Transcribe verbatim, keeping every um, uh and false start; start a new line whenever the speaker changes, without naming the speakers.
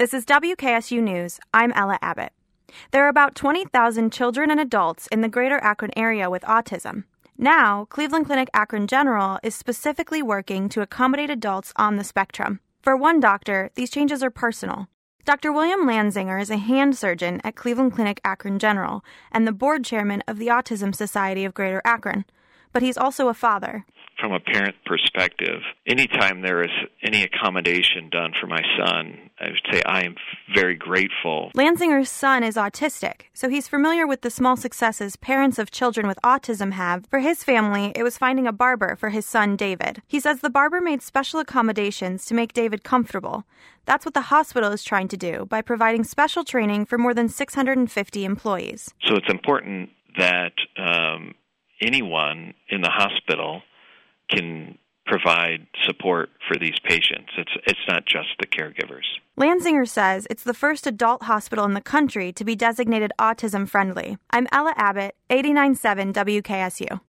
This is W K S U News. I'm Ella Abbott. There are about twenty thousand children and adults in the greater Akron area with autism. Now, Cleveland Clinic Akron General is specifically working to accommodate adults on the spectrum. For one doctor, these changes are personal. Doctor William Lanzinger is a hand surgeon at Cleveland Clinic Akron General and the board chairman of the Autism Society of Greater Akron. But he's also a father.
From a parent perspective, anytime there is any accommodation done for my son, I would say I am very grateful.
Lanzinger's son is autistic, so he's familiar with the small successes parents of children with autism have. For his family, it was finding a barber for his son, David. He says the barber made special accommodations to make David comfortable. That's what the hospital is trying to do by providing special training for more than six hundred fifty employees.
So it's important that um, anyone in the hospital can provide support for these patients. It's it's not just the caregivers.
Lanzinger says it's the first adult hospital in the country to be designated autism-friendly. I'm Ella Abbott, eighty-nine point seven W K S U.